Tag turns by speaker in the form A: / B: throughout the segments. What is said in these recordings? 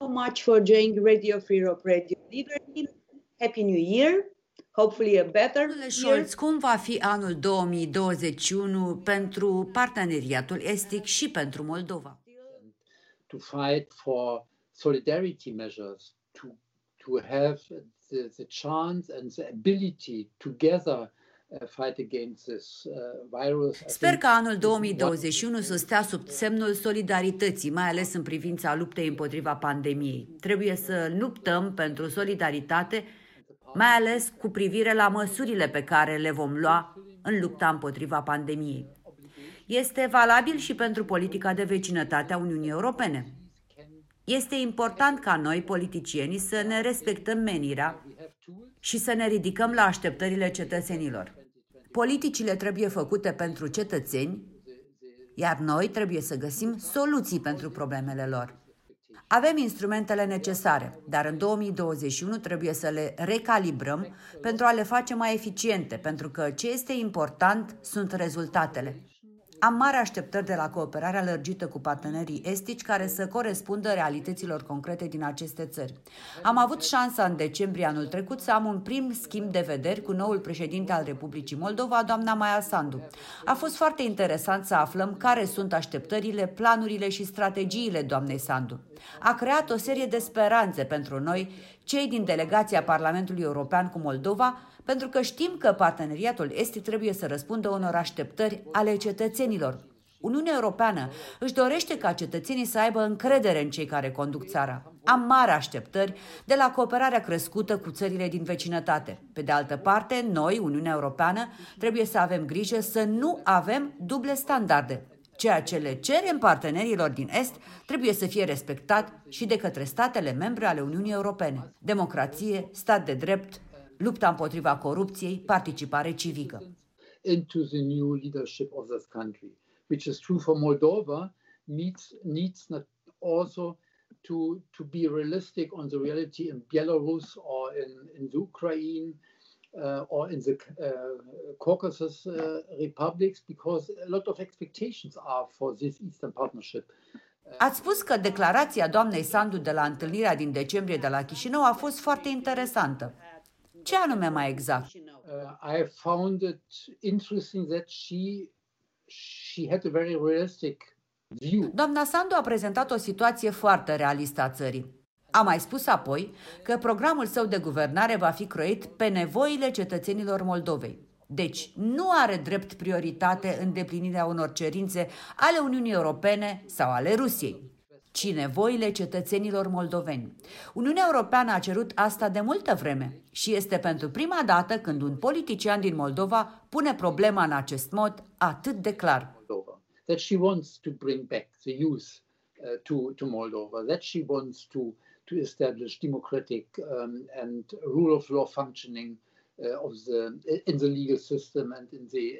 A: much for joining Radio Free Europe, Radio Liberty. Happy New Year. Hopefully a better
B: Domnule Scholz, cum va fi anul 2021 pentru parteneriatul estic și pentru Moldova?
C: To fight for solidarity measures, to have the chance and the ability together fight against this virus.
B: Sper că anul 2021 să stea sub semnul solidarității, mai ales în privința luptei împotriva pandemiei. Trebuie să luptăm pentru solidaritate, mai ales cu privire la măsurile pe care le vom lua în lupta împotriva pandemiei. Este valabil și pentru politica de vecinătate a Uniunii Europene. Este important ca noi, politicienii, să ne respectăm menirea și să ne ridicăm la așteptările cetățenilor. Politicile trebuie făcute pentru cetățeni, iar noi trebuie să găsim soluții pentru problemele lor. Avem instrumentele necesare, dar în 2021 trebuie să le recalibrăm pentru a le face mai eficiente, pentru că ce este important sunt rezultatele. Am mari așteptări de la cooperarea lărgită cu partenerii estici care să corespundă realităților concrete din aceste țări. Am avut șansa în decembrie anul trecut să am un prim schimb de vederi cu noul președinte al Republicii Moldova, doamna Maia Sandu. A fost foarte interesant să aflăm care sunt așteptările, planurile și strategiile doamnei Sandu. A creat o serie de speranțe pentru noi, cei din delegația Parlamentului European cu Moldova, pentru că știm că parteneriatul estic trebuie să răspundă unor așteptări ale cetățenilor. Uniunea Europeană își dorește ca cetățenii să aibă încredere în cei care conduc țara. Am mari așteptări de la cooperarea crescută cu țările din vecinătate. Pe de altă parte, noi, Uniunea Europeană, trebuie să avem grijă să nu avem duble standarde. Ceea ce le cerem partenerilor din Est trebuie să fie respectat și de către statele membre ale Uniunii Europene. Democrație, stat de drept, lupta împotriva corupției, participare civică.
C: Into the new leadership of this country, which is true for Moldova, needs also to be realistic on the reality in Belarus or in the Ukraine or in the Caucasus republics, because a lot of expectations are for this Eastern Partnership.
B: Ați spus că declarația doamnei Sandu de la întâlnirea din decembrie de la Chișinău a fost foarte interesantă. Ce anume mai exact?
C: I found it interesting that she had a very realistic view.
B: Doamna Sandu a prezentat o situație foarte realistă a țării. A mai spus apoi că programul său de guvernare va fi croit pe nevoile cetățenilor Moldovei. Deci nu are drept prioritate îndeplinirea unor cerințe ale Uniunii Europene sau ale Rusiei, ci nevoile cetățenilor moldoveni. Uniunea Europeană a cerut asta de multă vreme și este pentru prima dată când un politician din Moldova pune problema în acest mod atât de clar.
C: That she wants to bring back the youth to Moldova, that she wants to establish democratic and rule of law functioning in the legal system and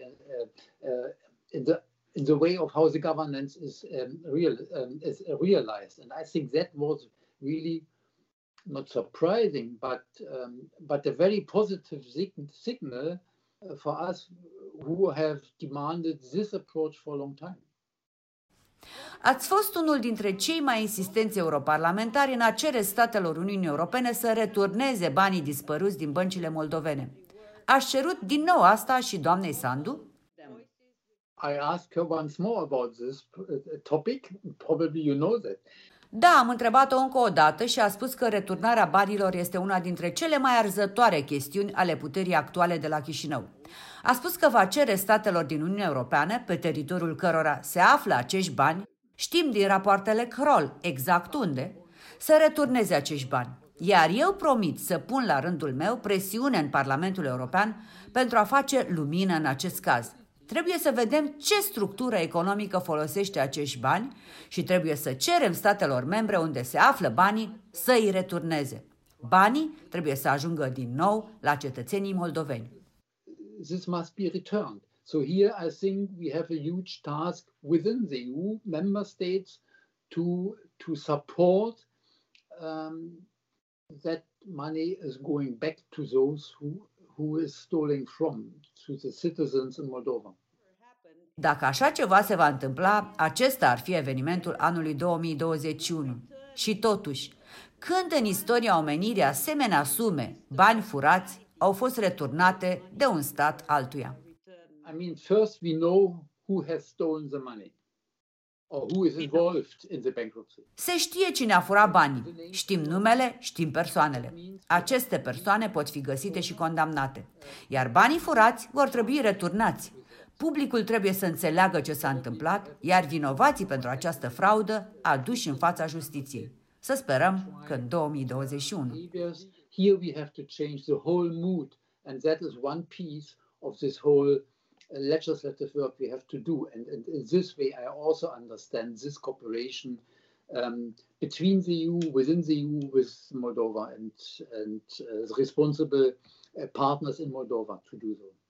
C: in the way of how the governance is realized. And I think that was really not surprising, but a very positive signal for us who have demanded this approach for a long time.
B: Ați fost unul dintre cei mai insistenți europarlamentari în a cere statelor Uniunii Europene să returneze banii dispăruți din băncile moldovene. Ați cerut din nou asta și doamnei Sandu?
C: I asked her once more about this topic. Probably you know that.
B: Da, am întrebat-o încă o dată și a spus că returnarea banilor este una dintre cele mai arzătoare chestiuni ale puterii actuale de la Chișinău. A spus că va cere statelor din Uniunea Europeană, pe teritoriul cărora se află acești bani, știm din rapoartele Kroll exact unde, să returneze acești bani. Iar eu promit să pun la rândul meu presiune în Parlamentul European pentru a face lumină în acest caz. Trebuie să vedem ce structură economică folosește acești bani și trebuie să cerem statelor membre unde se află banii să îi returneze. Banii trebuie să ajungă din nou la cetățenii moldoveni.
C: This must be returned. So here I think we have a huge task within the EU member states to support that money is going back to those who is stolen from, to the citizens in Moldova.
B: Dacă așa ceva se va întâmpla, acesta ar fi evenimentul anului 2021. Și totuși, când în istoria omenirii asemenea sume, bani furați, au fost returnate de un stat altuia?
C: I mean, first we know who has stolen the money or who is involved in the bankruptcy.
B: Se știe cine a furat banii. Știm numele, știm persoanele. Aceste persoane pot fi găsite și condamnate. Iar banii furați vor trebui returnați. Publicul trebuie să înțeleagă ce s-a întâmplat, iar vinovații pentru această fraudă aduși în fața justiției. Să sperăm că în 2021.
C: Here we have to change the whole mood, and that is one piece of this whole legislative work we have to do. And in this way, I also understand this cooperation between the EU, within the EU, with Moldova, and responsible partners in Moldova to do so.